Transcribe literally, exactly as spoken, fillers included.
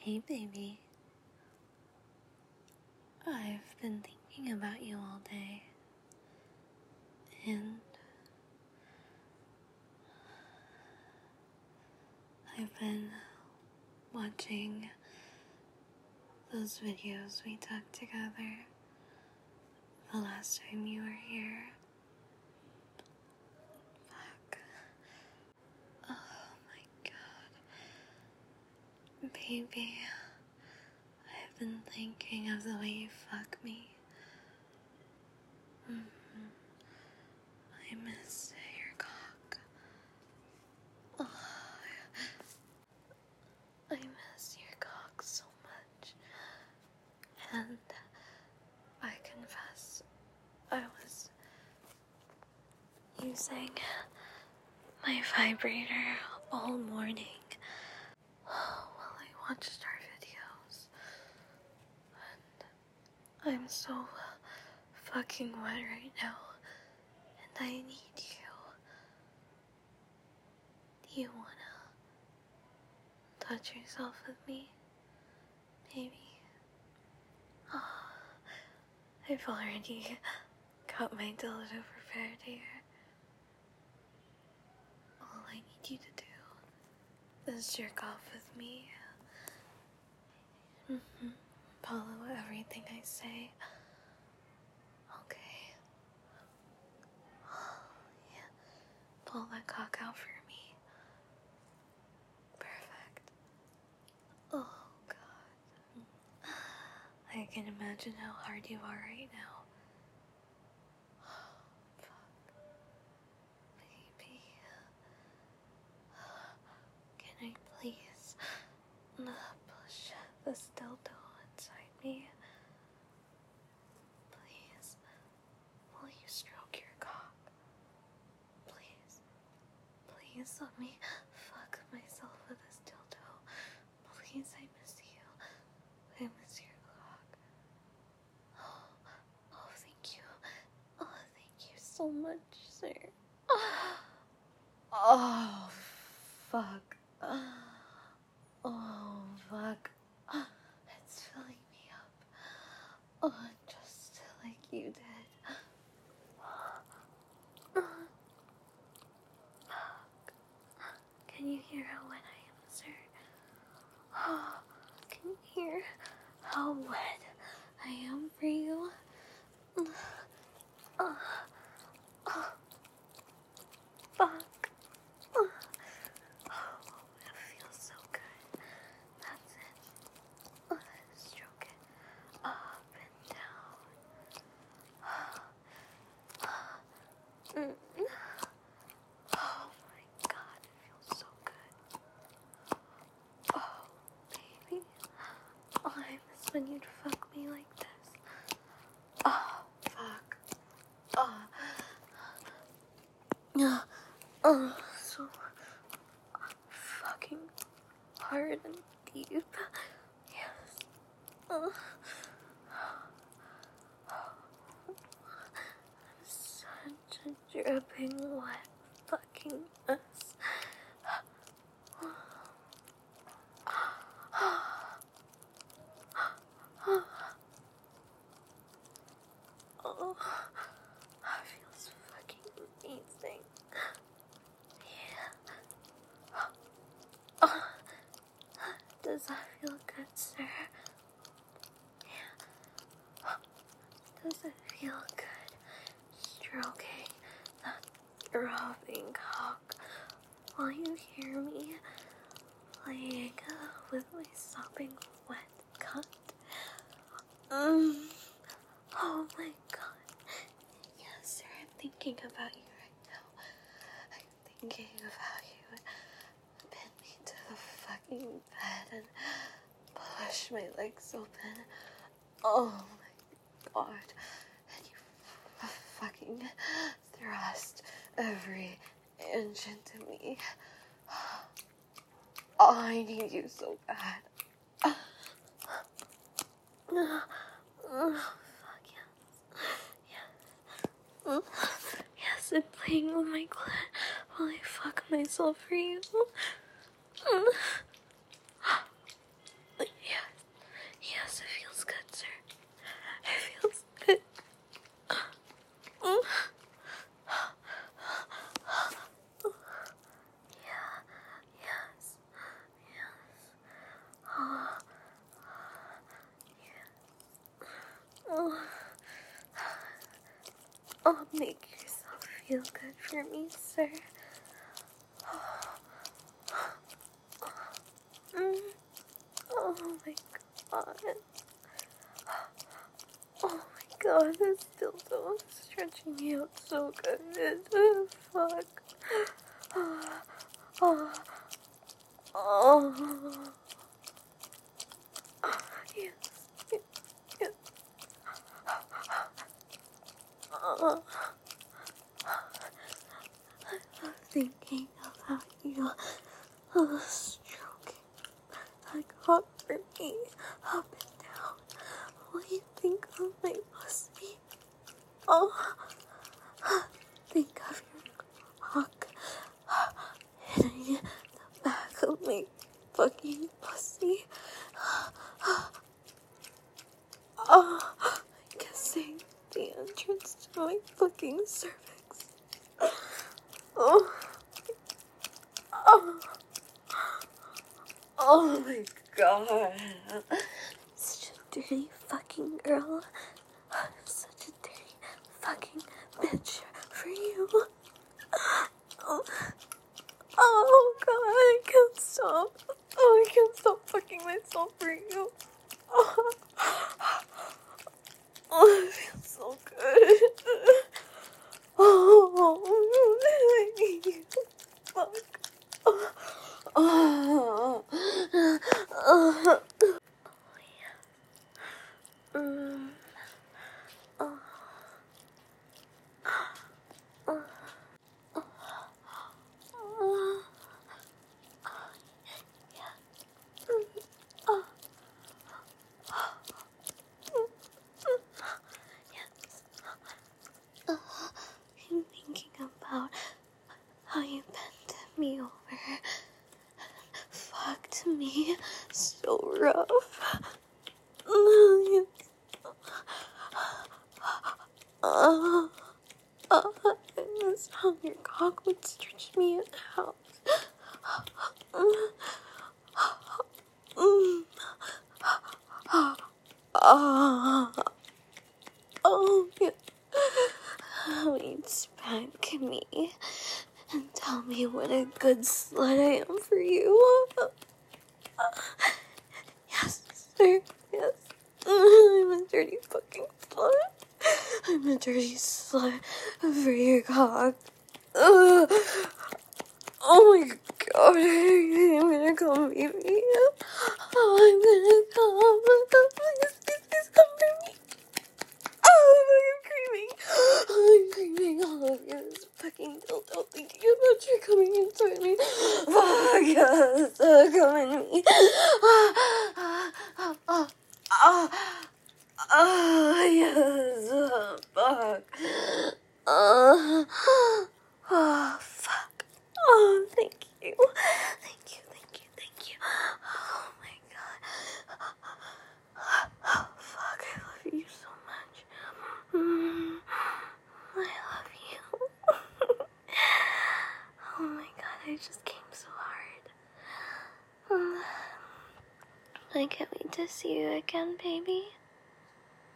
Hey baby, I've been thinking about you all day, and I've been watching those videos we took together the last time you were here. Fuck. Oh my god. Baby, I've been thinking of the way you fuck me. Mm-hmm. I miss your cock. Oh, I miss your cock so much. And I confess, I was using my vibrator all morning while I watched our videos. And I'm so fucking wet right now. And I need you. Do you wanna touch yourself with me, baby? Oh, I've already got my dildo prepared here. All I need you to do is jerk off with me. Mm-hmm. Follow everything I say. Okay. Yeah. Pull that cock out for me. Perfect. Oh, God. I can imagine how hard you are right now. Fuck. Baby. Can I please push this dildo inside me? Please. Will you stroke your cock? Please. Please let me fuck myself with this dildo. Please, I miss you. I miss your cock. Oh, oh, thank you. Oh, thank you so much, sir. Oh, fuck. Oh, fuck. It's filling me up. Oh, just like you did. Can you hear how wet I am, sir? Oh, can you hear how wet I am for you? Oh, oh, fuck. Oh, it feels so good. That's it. Oh, stroke it up and down. Mm. Oh my god, it feels so good. Oh, baby. Oh, I miss when you'd fuck me like this. Oh, fuck. Oh. Oh, oh, so fucking hard and deep. Yes. Oh. I'm such a dripping wet fucking mess. Oh, that feels fucking amazing. Yeah. Oh, does that feel good, sir? Yeah. Does it feel good stroking that throbbing cock while you hear me playing with my sopping wet cunt? Mm. Oh my god. Yes, sir, I'm thinking about you right now. I'm thinking of how you would pin me to the fucking bed and push my legs open. Oh my god. And you f- fucking thrust every inch into me. Oh, I need you so bad. Oh, fuck yes. Yes. Yes, I'm playing with my clit while I fuck myself for you. feel good for me, sir? Mm. Oh my god. Oh my god, this dildo is stretching me out so good. Oh, fuck. Oh. Oh. Yes. Yes. Yes. Oh. I love thinking about you. Oh, stroking. Like hot for me. Up and down. What do you think of my pussy? Oh. Think of your cock hitting the back of my fucking pussy. Oh, kissing the entrance to my fucking cervix. Oh, oh, oh my god. Such a dirty fucking girl. Such a dirty fucking bitch for you. Oh, oh god, I can't stop. Oh, I can't stop fucking myself for you. Oh, oh it feels so good. Oh, I need you. Fuck. Oh, oh, oh. Mm. Oh. Oh. Oh. Oh. Yes. Oh. I'm thinking about how you bent me over and fucked me so rough. Oh, oh, oh, that's how your cock would stretch me out. Mm. Oh, oh, yeah. How you'd spank me and tell me what a good slut I am for you. Yes, sir, yes. I'm a dirty fucking slut. I'm a dirty slut for your cock. Ugh. Oh my god, I'm gonna come, baby. Oh, I'm gonna come. Please, please, please come for me. Oh, I'm screaming. Oh, I'm screaming all over this fucking dildo thinking about you coming inside me. Fuck yes, uh, come in me. Oh, oh, oh, oh, oh yes, oh, fuck. Oh, oh, fuck. Oh, thank you. Thank you, thank you, thank you. Oh my god. Oh, fuck, I love you so much. Mm, I love you. Oh my god, I just came so hard. Mm, I can't wait to see you again, baby.